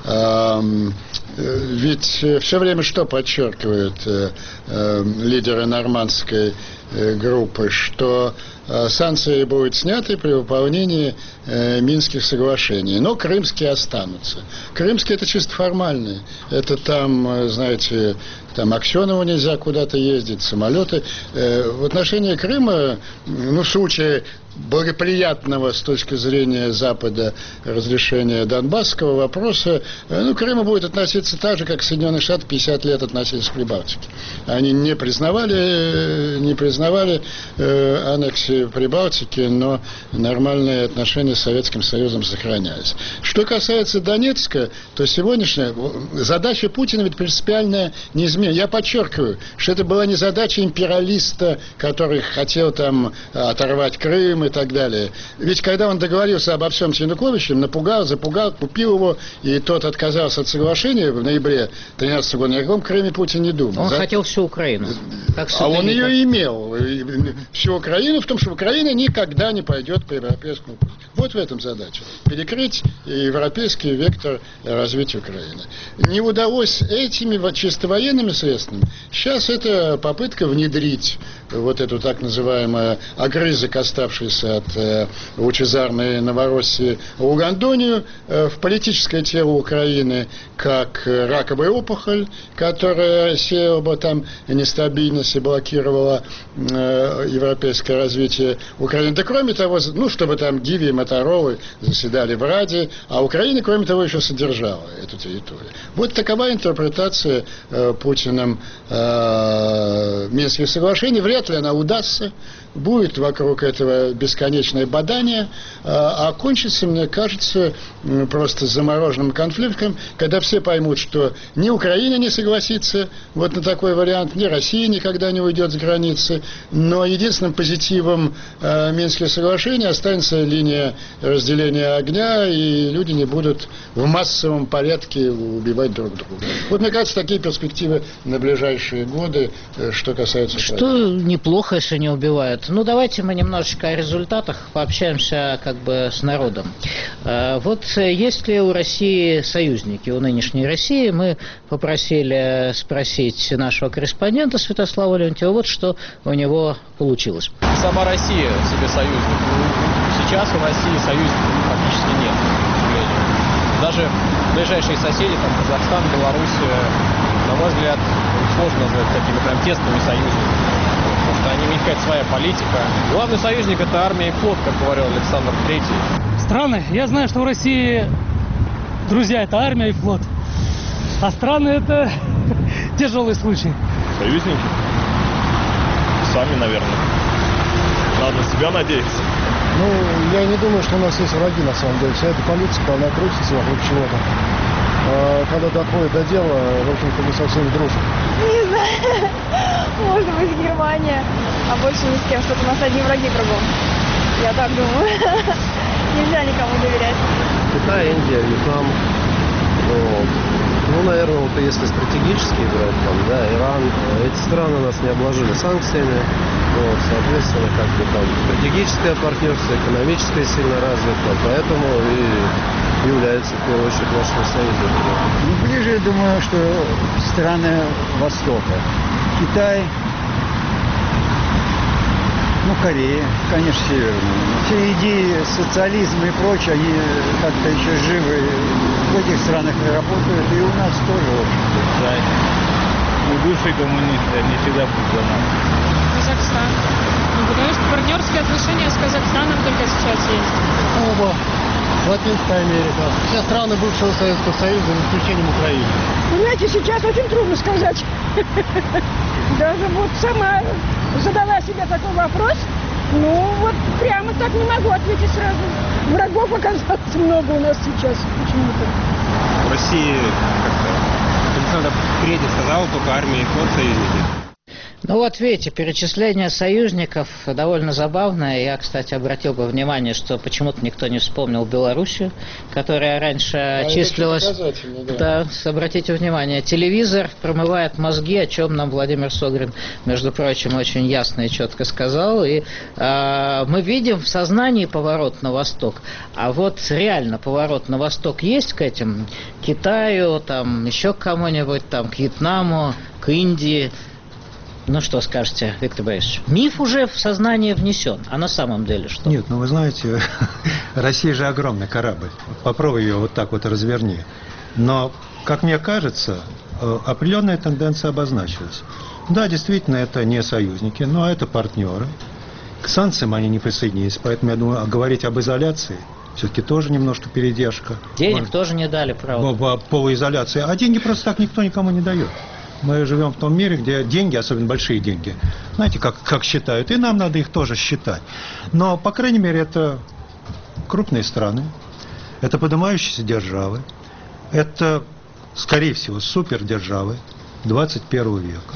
Ведь все время что подчеркивают лидеры нормандской группы, что санкции будут сняты при выполнении Минских соглашений, но крымские останутся. Крымские это чисто формальные. Это там, знаете, там Аксенову нельзя куда-то ездить, самолеты. В отношении Крыма, ну, в случае благоприятного с точки зрения Запада разрешения донбасского вопроса, ну, к Крыму будет относиться так же, как Соединенные Штаты 50 лет относились к Прибалтике. Они не признавали аннексии Прибалтики, но нормальные отношения с Советским Союзом сохранялись. Что касается Донецка, то сегодняшняя задача Путина ведь принципиально не изменена. Я подчеркиваю, что это была не задача империалиста, который хотел там оторвать Крым и так далее. Ведь когда он договорился обо всем с Януковичем, напугал, запугал, купил его, и тот отказался от соглашения в ноябре 2013 года, ни о каком Крыме Путин не думал. Он хотел всю Украину. А он ее имел. Всю Украину, в том, что Украина никогда не пойдет по европейскому пути. Вот в этом задача. Перекрыть европейский вектор развития Украины. Не удалось этими чисто военными средствами. Сейчас это попытка внедрить вот эту так называемую огрызок, оставшийся от лучезарной Новороссии, Лугандонию, в политическое тело Украины, как раковая опухоль, которая сеяла бы там нестабильность и блокировала европейское развитие Украины. Да кроме того, ну, чтобы там Гиви и Моторолы заседали в Раде, а Украина, кроме того, еще содержала эту территорию. Вот такова интерпретация Путиным Минских соглашений. Вряд ли она удастся. Будет вокруг этого бесконечное бадание, а кончится, мне кажется, просто замороженным конфликтом, когда все поймут, что ни Украина не согласится вот на такой вариант, ни Россия никогда не уйдет с границы, но единственным позитивом Минских соглашений останется линия разделения огня, и люди не будут в массовом порядке убивать друг друга. Вот, мне кажется, такие перспективы на ближайшие годы, что касается... Что неплохо, если не убивают. Ну, давайте мы немножечко о результатах пообщаемся как бы с народом. Вот есть ли у России союзники, у нынешней России? Мы попросили спросить нашего корреспондента Святослава Леонтьева, вот что у него получилось. Сама Россия себе союзник. Сейчас у России союзников практически нет, к сожалению. Даже ближайшие соседи, там Казахстан, Беларусь, на мой взгляд, сложно назвать такими прям тесными союзниками. Потому что у них какая-то своя политика. Главный союзник — это армия и флот, как говорил Александр III. Страны. Я знаю, что в России друзья — это армия и флот. А страны — это тяжелый случай. Союзники? Сами, наверное. Надо на себя надеяться. Ну, я не думаю, что у нас есть враги, на самом деле. Вся эта политика, она крутится вокруг чего-то. Когда доходит до дела, в общем-то, мы со всеми дружим. Не знаю. Может быть, Германия. А больше ни с кем. Что-то у нас одни враги кругом. Я так думаю. Нельзя никому доверять. Китай, Индия, Вьетнам. Ну, наверное, вот если стратегически брать, там, да, Иран, эти страны нас не обложили санкциями, вот, соответственно, как бы там стратегическое партнерство, экономическое сильно развито, поэтому и является в первую очередь нашим союзником. Ну, ближе, я думаю, что страны Востока. Китай, ну, Корея, конечно, северная. Все идеи социализма и прочее, они как-то еще живы. В этих странах не работают, и у нас тоже, в общем-то. Да. Мы бывшие коммунисты, они всегда будут за нас. Казахстан. Ну, потому что партнерские отношения с Казахстаном только сейчас есть. Куба, Латинская Америка. Все страны бывшего Советского Союза, за исключением Украины. Вы знаете, сейчас очень трудно сказать. Даже вот сама задала себе такой вопрос. Ну, вот прямо так не могу ответить сразу. Врагов оказалось много у нас сейчас почему-то. В России как-то Александр Третий сказал, только армия и флот союзники. Ну вот видите, перечисление союзников довольно забавное. Я, кстати, обратил бы внимание, что почему-то никто не вспомнил Белоруссию, которая раньше числилась... Да, обратите внимание, телевизор промывает мозги, о чем нам Владимир Согрин, между прочим, очень ясно и четко сказал. И мы видим в сознании поворот на восток. А вот реально поворот на восток есть к этим Китаю, там еще к кому-нибудь, там к Вьетнаму, к Индии. Ну что скажете, Виктор Борисович? Миф уже в сознание внесен, а на самом деле что? Нет, ну вы знаете, Россия же огромный корабль. Попробуй ее вот так вот разверни. Но, как мне кажется, определенная тенденция обозначилась. Да, действительно, это не союзники, но это партнеры. К санкциям они не присоединились, поэтому, я думаю, говорить об изоляции все-таки тоже немножко передержка. Денег тоже не дали, правда. Полуизоляции. А деньги просто так никто никому не дает. Мы живем в том мире, где деньги, особенно большие деньги, знаете, как считают, и нам надо их тоже считать. Но, по крайней мере, это крупные страны, это поднимающиеся державы, это, скорее всего, супердержавы 21 века.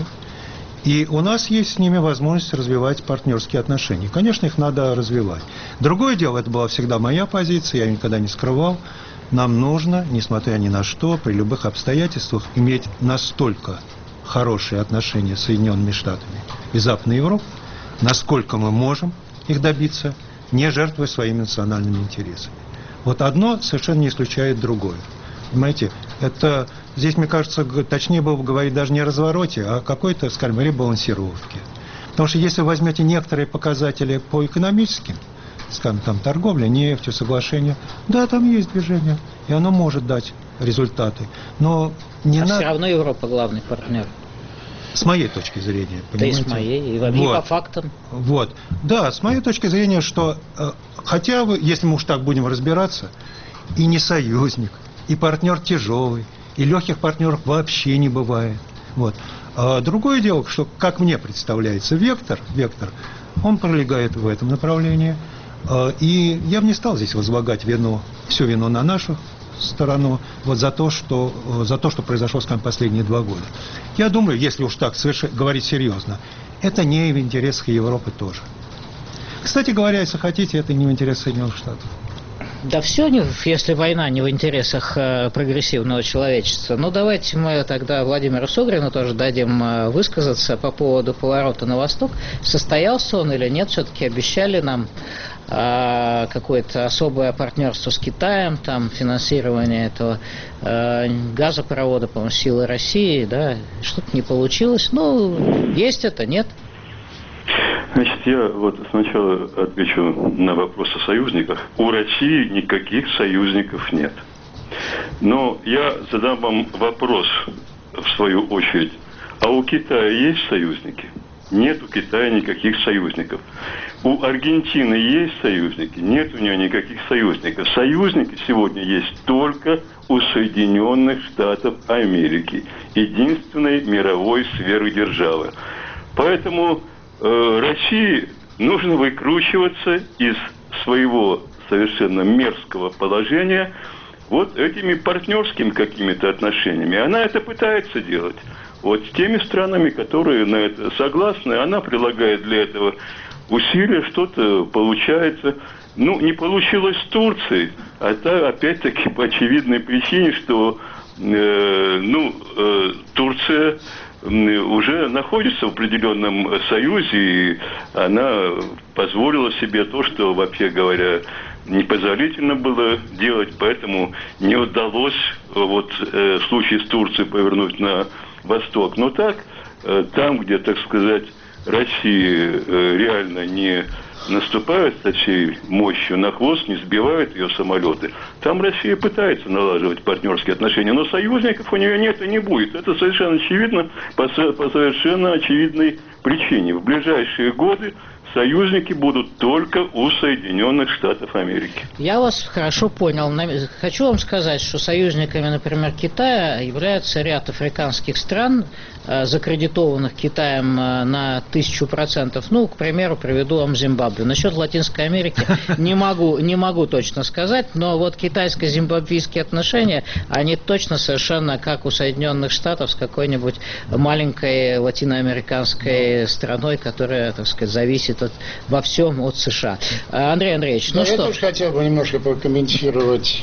И у нас есть с ними возможность развивать партнерские отношения. Конечно, их надо развивать. Другое дело, это была всегда моя позиция, я никогда не скрывал. Нам нужно, несмотря ни на что, при любых обстоятельствах, иметь настолько хорошие отношения с Соединенными Штатами и Западной Европой, насколько мы можем их добиться, не жертвуя своими национальными интересами. Вот одно совершенно не исключает другое. Понимаете, это здесь, мне кажется, точнее было бы говорить даже не о развороте, а о какой-то, скажем, ребалансировке. Потому что если вы возьмете некоторые показатели по экономическим, скажем, там торговля, нефтью, соглашения, да, там есть движение, и оно может дать результаты. Но не надо... все равно Европа главный партнер. С моей точки зрения, Да понимаете? и с моей, и по фактам. Вот. Да, с моей точки зрения, что хотя бы, если мы уж так будем разбираться, и не союзник, и партнер тяжелый, и легких партнеров вообще не бывает. Вот. А другое дело, что, как мне представляется, вектор, он пролегает в этом направлении. И я бы не стал здесь возлагать всю вину на нашу сторону вот за то, что произошло, скажем, последние 2 года. Я думаю, если уж так говорить серьезно, это не в интересах Европы тоже. Кстати говоря, если хотите, это не в интересах Соединенных Штатов. Да все, если война не в интересах прогрессивного человечества. Ну, давайте мы тогда Владимиру Согрину тоже дадим высказаться по поводу поворота на восток. Состоялся он или нет? Все-таки обещали нам какое-то особое партнерство с Китаем, там финансирование этого газопровода, по-моему, «Силы России», да, что-то не получилось. Ну, есть это, нет? Значит, я вот сначала отвечу на вопрос о союзниках. У России никаких союзников нет. Но я задам вам вопрос, в свою очередь. А у Китая есть союзники? Нет у Китая никаких союзников. У Аргентины есть союзники? Нет у нее никаких союзников. Союзники сегодня есть только у Соединенных Штатов Америки, единственной мировой сверхдержавы. Поэтому России нужно выкручиваться из своего совершенно мерзкого положения вот этими партнерскими какими-то отношениями. Она это пытается делать. Вот с теми странами, которые на это согласны, она прилагает для этого усилия, что-то получается. Ну, не получилось с Турцией, а опять-таки по очевидной причине, что Турция уже находится в определенном союзе, и она позволила себе то, что, вообще говоря, непозволительно было делать, поэтому не удалось в случае с Турцией повернуть на восток. Но так, там, где, так сказать, Россия реально не наступает со всей мощью на хвост, не сбивает ее самолеты, там Россия пытается налаживать партнерские отношения, но союзников у нее нет и не будет. Это совершенно очевидно по совершенно очевидной причине. В ближайшие годы союзники будут только у Соединенных Штатов Америки. Я вас хорошо понял. Хочу вам сказать, что союзниками, например, Китая являются ряд африканских стран, закредитованных Китаем на 1000%. Ну, к примеру, приведу вам Зимбабве. Насчет Латинской Америки не могу точно сказать, но вот китайско-зимбабвийские отношения, они точно совершенно как у Соединенных Штатов с какой-нибудь маленькой латиноамериканской страной, которая, так сказать, зависит во всем от США. Андрей Андреевич, я тоже хотел бы немножко прокомментировать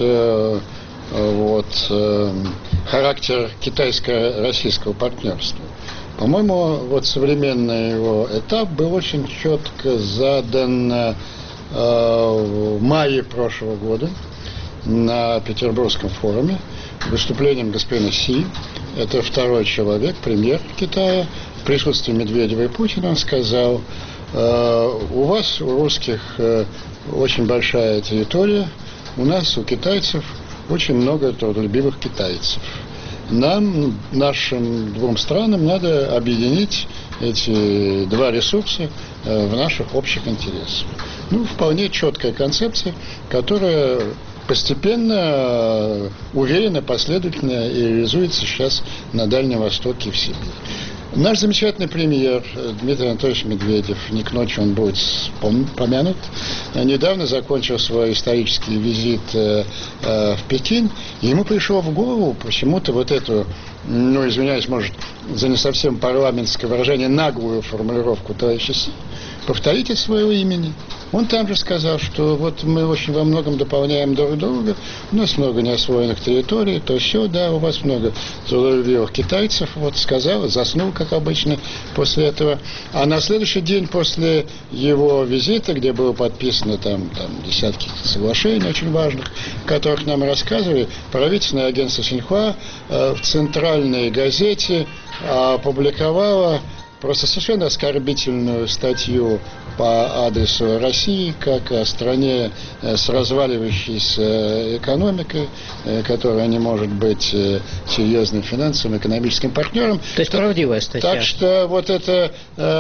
характер китайско-российского партнерства. По-моему, современный его этап был очень четко задан в мае прошлого года на Петербургском форуме выступлением господина Си. Это второй человек, премьер Китая. В присутствии Медведева и Путина он сказал: у вас, у русских, очень большая территория, у нас, у китайцев, очень много трудолюбивых китайцев. Нам, нашим двум странам, надо объединить эти два ресурса в наших общих интересах. Вполне четкая концепция, которая постепенно, уверенно, последовательно и реализуется сейчас на Дальнем Востоке и в Сибири. Наш замечательный премьер Дмитрий Анатольевич Медведев, не к ночи он будет помянут, недавно закончил свой исторический визит в Пекин, и ему пришло в голову почему-то эту, извиняюсь, может, за не совсем парламентское выражение, наглую формулировку товарища Си повторить от своего имени. Он там же сказал, что мы очень во многом дополняем друг друга, у нас много неосвоенных территорий, то все, да, у вас много трудолюбивых китайцев, сказал, заснул, как обычно, после этого. А на следующий день после его визита, где было подписано там десятки соглашений очень важных, о которых нам рассказывали, правительственное агентство Синьхуа в центральной газете опубликовало просто совершенно оскорбительную статью по адресу России, как о стране с разваливающейся экономикой, которая не может быть серьезным финансовым, экономическим партнером. То есть правдивая статья. Так что это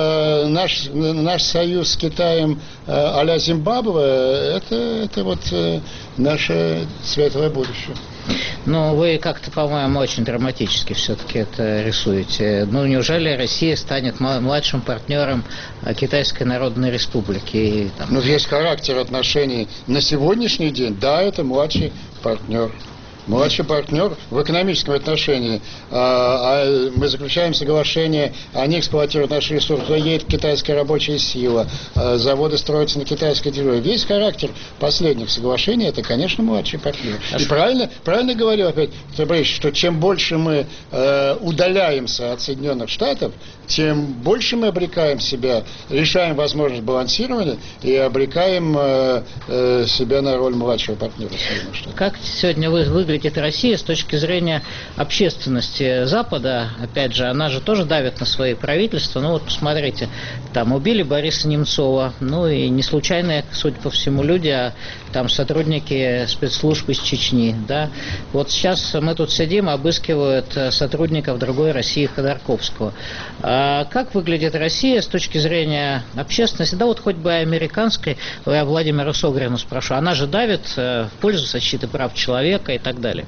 наш союз с Китаем а-ля Зимбабве, это наше светлое будущее. Но вы как-то, по-моему, очень драматически все-таки это рисуете. Неужели Россия станет младшим партнером Китайской Народной Республики? Есть характер отношений на сегодняшний день. Да, это младший партнер. Младший партнер в экономическом отношении. Мы заключаем соглашение, они эксплуатируют наши ресурсы, едет китайская рабочая сила, заводы строятся на китайской территории. Весь характер последних соглашений, это, конечно, младший партнер. И правильно говорю опять, что чем больше мы удаляемся от Соединенных Штатов, тем больше мы обрекаем себя, решаем возможность балансирования и обрекаем себя на роль младшего партнера Соединенных Штатов. Как сегодня выглядит Россия с точки зрения общественности Запада? Опять же, она же тоже давит на свои правительства. Посмотрите, там убили Бориса Немцова, и не случайные, судя по всему, люди, а там сотрудники спецслужб из Чечни, да. Сейчас мы тут сидим, обыскивают сотрудников другой России Ходорковского. А как выглядит Россия с точки зрения общественности? Да хоть бы американской, я Владимира Согрину спрошу, она же давит в пользу защиты прав человека и так далее.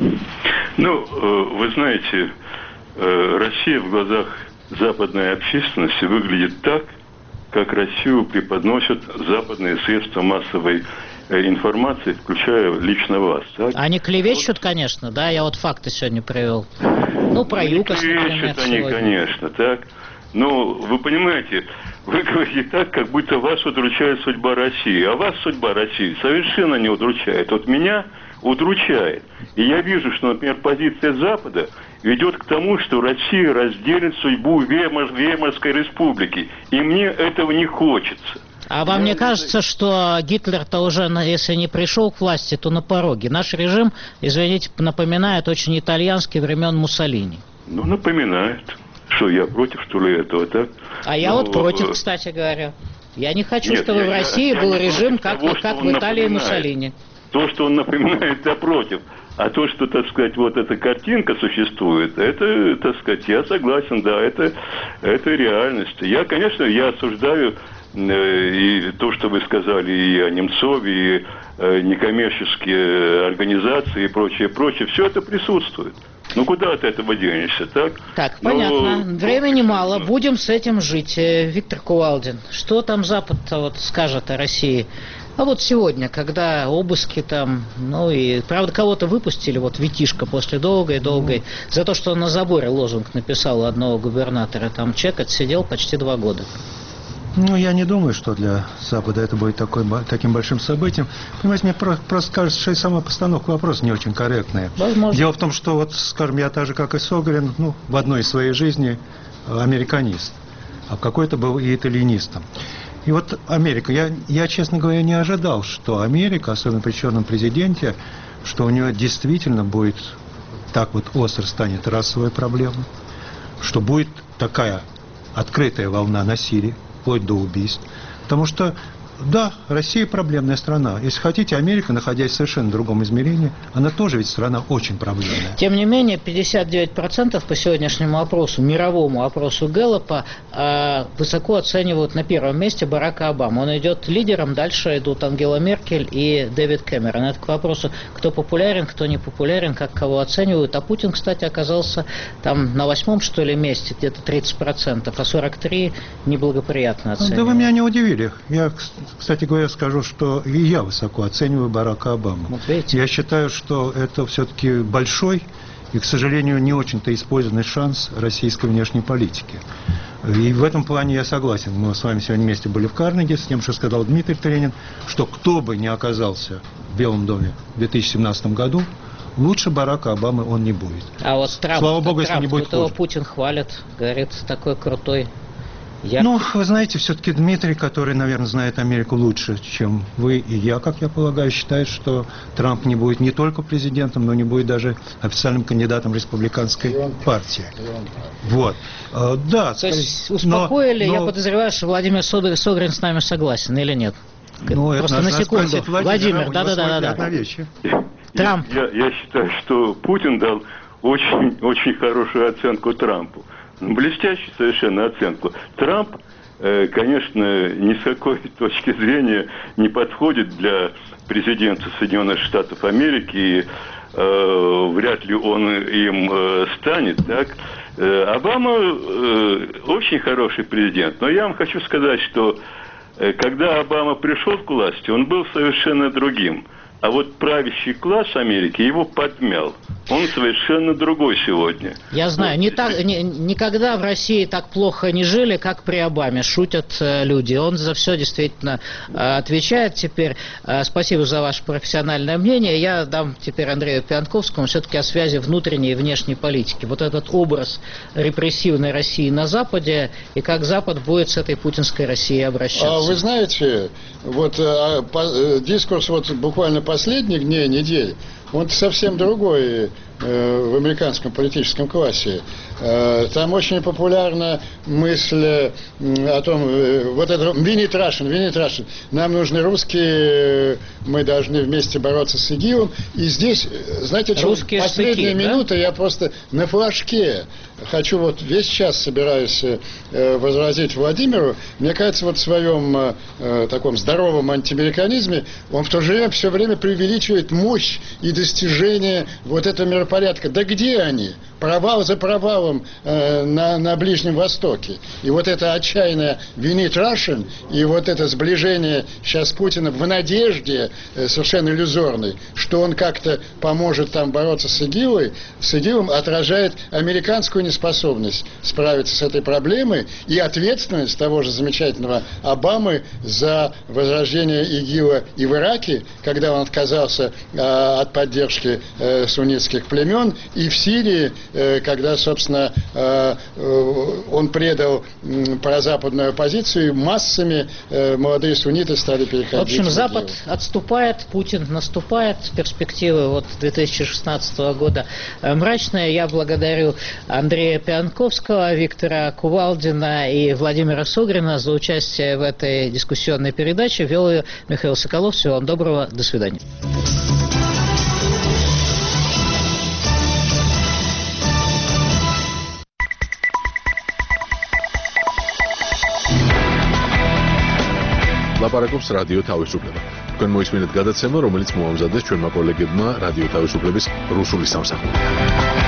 Вы знаете, Россия в глазах западной общественности выглядит так, как Россию преподносят западные средства массовой информации, включая лично вас. Так? Они клевещут, конечно, да, я факты сегодня привел. Про ЮКОС, например, клевещут они, конечно, так. Но вы понимаете, вы говорите так, как будто вас удручает судьба России, а вас судьба России совершенно не удручает. Меня удручает. И я вижу, что, например, позиция Запада ведет к тому, что Россия разделит судьбу Веймарской республики. И мне этого не хочется. А вам не кажется, что Гитлер-то уже, если не пришел к власти, то на пороге? Наш режим, извините, напоминает очень итальянский времен Муссолини. Ну, напоминает. Что, я против, что ли, этого, так? А я вот против, кстати говоря. Я не хочу, чтобы в России был режим, как в Италии и Муссолини. То, что он напоминает, я против. А то, что, так сказать, вот эта картинка существует, это, так сказать, я согласен, да, это реальность. Я, конечно, я осуждаю и то, что вы сказали и о Немцове, и некоммерческие организации и прочее, все это присутствует. Ну, куда от этого денешься, так? Так, понятно. Времени мало. Будем с этим жить. Виктор Кувалдин, что там Запад-то вот скажет о России? А вот сегодня, когда обыски там, ну и, правда, кого-то выпустили, вот Витишко после долгой-долгой, за то, что он на заборе лозунг написал у одного губернатора, там человек отсидел почти 2 года. Ну, я не думаю, что для Запада это будет таким большим событием. Понимаете, мне просто кажется, что и сама постановка вопроса не очень корректная. Возможно. Дело в том, что, вот, скажем, я так же, как и Согрин, ну, в одной из своей жизни американист, а в какой-то был и итальянистом. И вот Америка, я, честно говоря, не ожидал, что Америка, особенно при черном президенте, что у нее действительно будет так вот остро станет расовая проблема, что будет такая открытая волна насилия, вплоть до убийств. Потому что, да, Россия проблемная страна. Если хотите, Америка, находясь в совершенно другом измерении, она тоже ведь страна очень проблемная. Тем не менее, 59% по сегодняшнему опросу, мировому опросу Гэллопа, высоко оценивают на первом месте Барака Обаму. Он идет лидером, дальше идут Ангела Меркель и Дэвид Кэмерон. Это к вопросу, кто популярен, кто не популярен, как кого оценивают. А Путин, кстати, оказался там на 8-м, что ли, месте, где-то 30%, а 43% неблагоприятно оценивают. Да вы меня не удивили. Я, кстати говоря, скажу, что и я высоко оцениваю Барака Обаму. Вот видите? Я считаю, что это все-таки большой и, к сожалению, не очень-то использованный шанс российской внешней политики. И в этом плане я согласен. Мы с вами сегодня вместе были в Карнеге с тем, что сказал Дмитрий Тренин, что кто бы ни оказался в Белом доме в 2017 году, лучше Барака Обамы он не будет. А вот Трамп, слава богу, если не будет его Путин хвалит, говорит, такой крутой. Ну, вы знаете, все-таки Дмитрий, который, наверное, знает Америку лучше, чем вы и я, как я полагаю, считает, что Трамп не будет не только президентом, но не будет даже официальным кандидатом республиканской партии. Вот. Да, то есть успокоили, я подозреваю, что Владимир Согрин с нами согласен или нет? Ну, просто на секунду. Владимир, да. Трамп. Я считаю, что Путин дал очень хорошую оценку Трампу. Блестящую совершенно оценку. Трамп, конечно, ни с какой точки зрения не подходит для президента Соединенных Штатов Америки, и вряд ли он им станет, так? Обама очень хороший президент, но я вам хочу сказать, что когда Обама пришел к власти, он был совершенно другим. А вот правящий класс Америки его подмял. Он совершенно другой сегодня. Я знаю, никогда в России так плохо не жили, как при Обаме, шутят люди. Он за все действительно отвечает теперь. Спасибо за ваше профессиональное мнение. Я дам теперь Андрею Пьянковскому все-таки о связи внутренней и внешней политики. Вот этот образ репрессивной России на Западе, и как Запад будет с этой путинской Россией обращаться. Вы знаете, вот дискурс вот буквально последних дней, недель, он совсем другой в американском политическом классе. Там очень популярна мысль о том, вот это «Винит Рашен», нам нужны русские, мы должны вместе бороться с ИГИЛом. И здесь, знаете, последние минуты, да? Я просто на флажке хочу вот весь час собираюсь возразить Владимиру. Мне кажется, вот в своем таком здоровом антиамериканизме он в то же время все время преувеличивает мощь и достижения вот этого миропорядка. Да где они? Провал за провалом на Ближнем Востоке. И вот это отчаянное «Винит Рашен» и вот это сближение сейчас Путина в надежде совершенно иллюзорной, что он как-то поможет там бороться с ИГИЛом, отражает американскую неспособность справиться с этой проблемой и ответственность того же замечательного Обамы за возрождение ИГИЛа и в Ираке, когда он отказался от поддержки суннитских племен, и в Сирии, когда, собственно, он предал прозападную оппозицию, массами молодые сунниты стали переходить. В общем, Запад отступает, Путин наступает, перспективы вот 2016 года мрачные. Я благодарю Андрея Пианковского, Виктора Кувалдина и Владимира Сугрина за участие в этой дискуссионной передаче. Вел ее Михаил Соколов. Всего вам доброго. До свидания. ლაპარაკობს რადიო თავისუფლება. თქვენ მოისმინეთ გადაცემა, რომელიც მოამზადეს ჩვენმა კოლეგებმა რადიო თავისუფლების რუსული სამსახურიდან.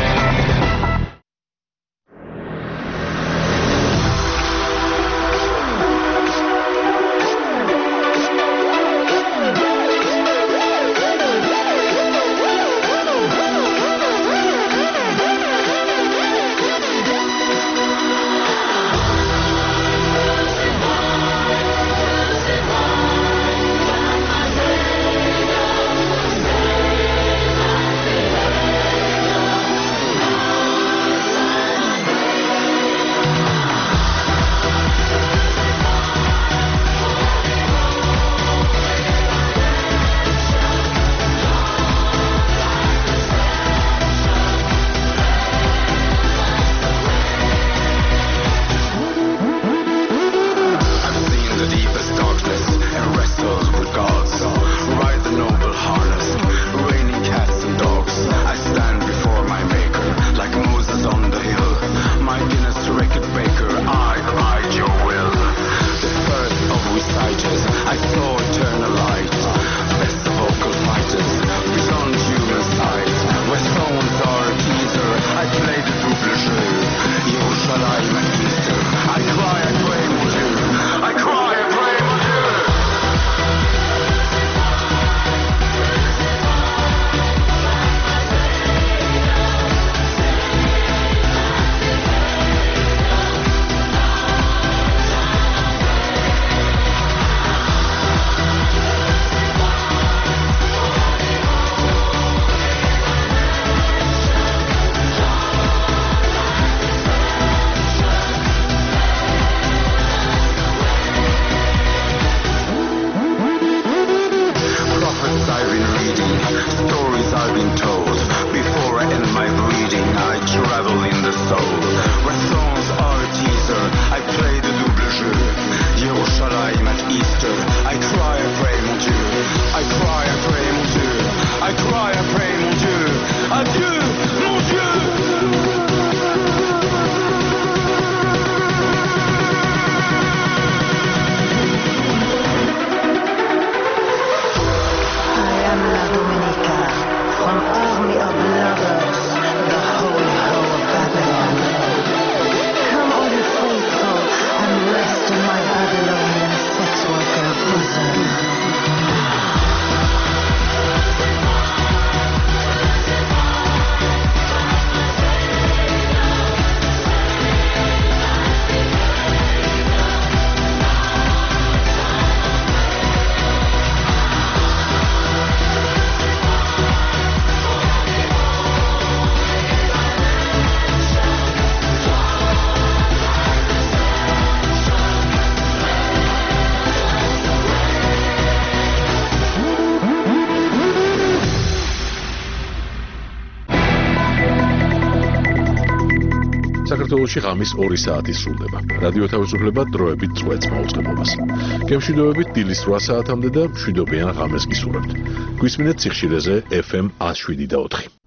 საქართველოში ღამის 2 საათი სრულდება. რადიო თავისუფლება დროებით წვეთს მაუწყებლობას. გემშვიდობებით დილის 8 საათამდე და მშვიდობიან ღამეს გისურვებთ. გვისმინეთ სიხშირეზე FM 107.4.